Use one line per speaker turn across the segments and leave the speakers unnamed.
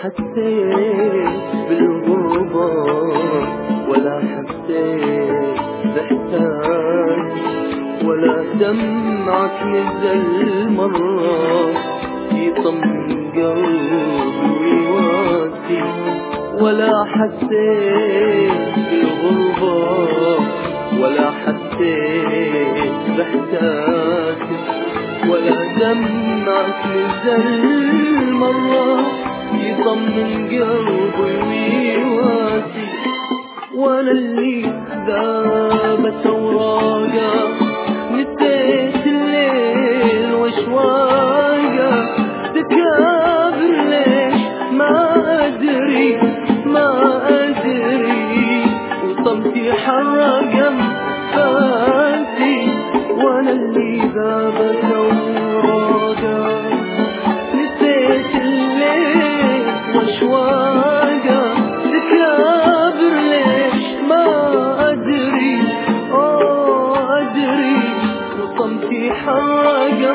حسيت بالغربة ولا حسيت باحتاج، ولا دمعك نزل مرة يطمن قلبي ويواسي، ولا حسيت بالغربة ولا حسيت باحتاج، ولا دمعك نزل مرة يطمن قلبي ويواسي. وانا اللي ذابت اوراقه نسيت الليل واشواقه، تكابر ليش ما ادري ما ادري، وصمتي حرق انفاسي. وانا اللي ذابت اوراقه نسيت الليل واشواقه، تكابر ليش ما ادري ادري، وصمتي حرق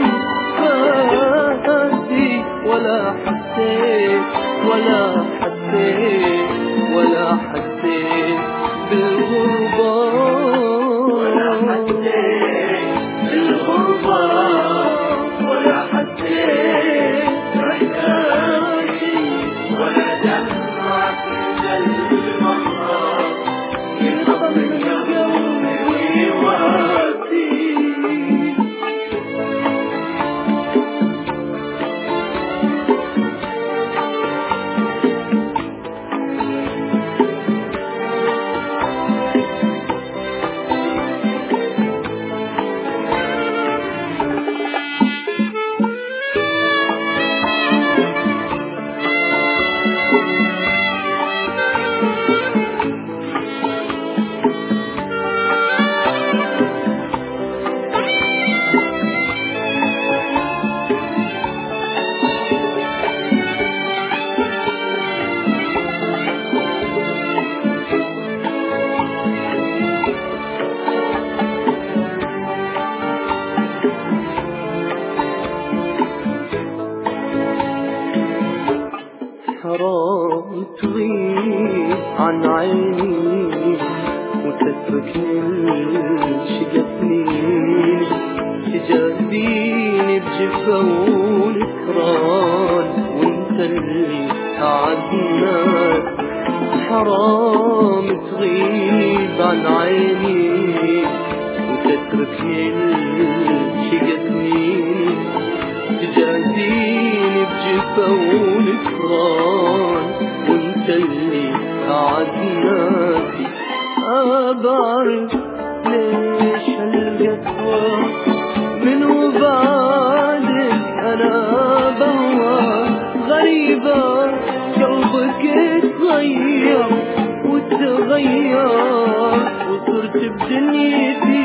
انفاسي. ولا حسيت ولا حسيت ولا حسيت بالغربة، ولا حسيت بالغربة ولا حسيت باحتاجي، ولا دمعك نزل مرة يطمن قلبي ويواسي. حرام تغيب عن عيني وتتركني شقة سنين، تجازيني بجفا ونكران وانت اللي قعدنا. حرام تغيب عن عيني وتتركني شقة سنين، تجازيني بجفا ونكران وانت اللي قعدنا فيه. بعرف ليش هالقسوة من وبعدك انا بهوى، غريبة قلبك اتغير وتغير وصرت بدنيتي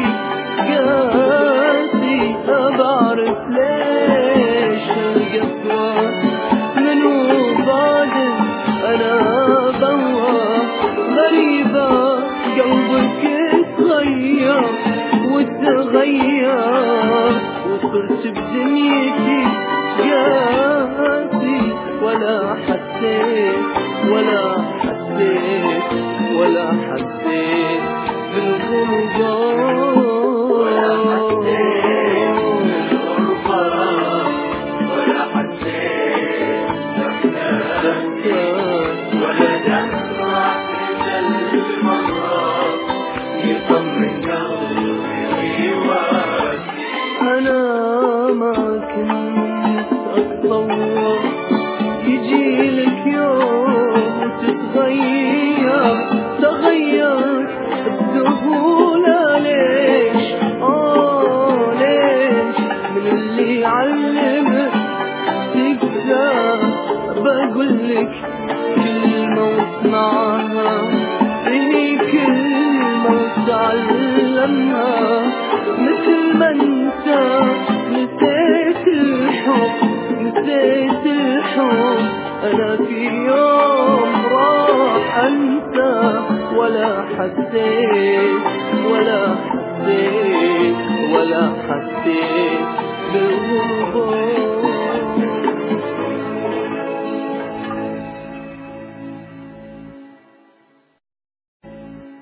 قاسي. بعرف ليش القسوة من وبعدك انا بهوى، غريبة قلبك اتغير وتغير وصرت بدنيتي قاسي. ولا حسيت ولا حسيت ولا حسيت بالغربة، ولا حسيت بالغربة ولا حسيت باحتاج، ولا دمعك نزل مرة يطمن قلبي ويواسي. أنا ما كنت أتصور يجيلك يوم تتغير، تغير الدهولة. ليش ليش من اللي علمك تقدر بقولك كلمة واسمعها، إني كلمة وتعلمها. مثل ما انت نسيت الحب نسيت الحب، أنا في يوم راح أنسى. ولا حسيت ولا حسيت ولا حسيت بالغربة.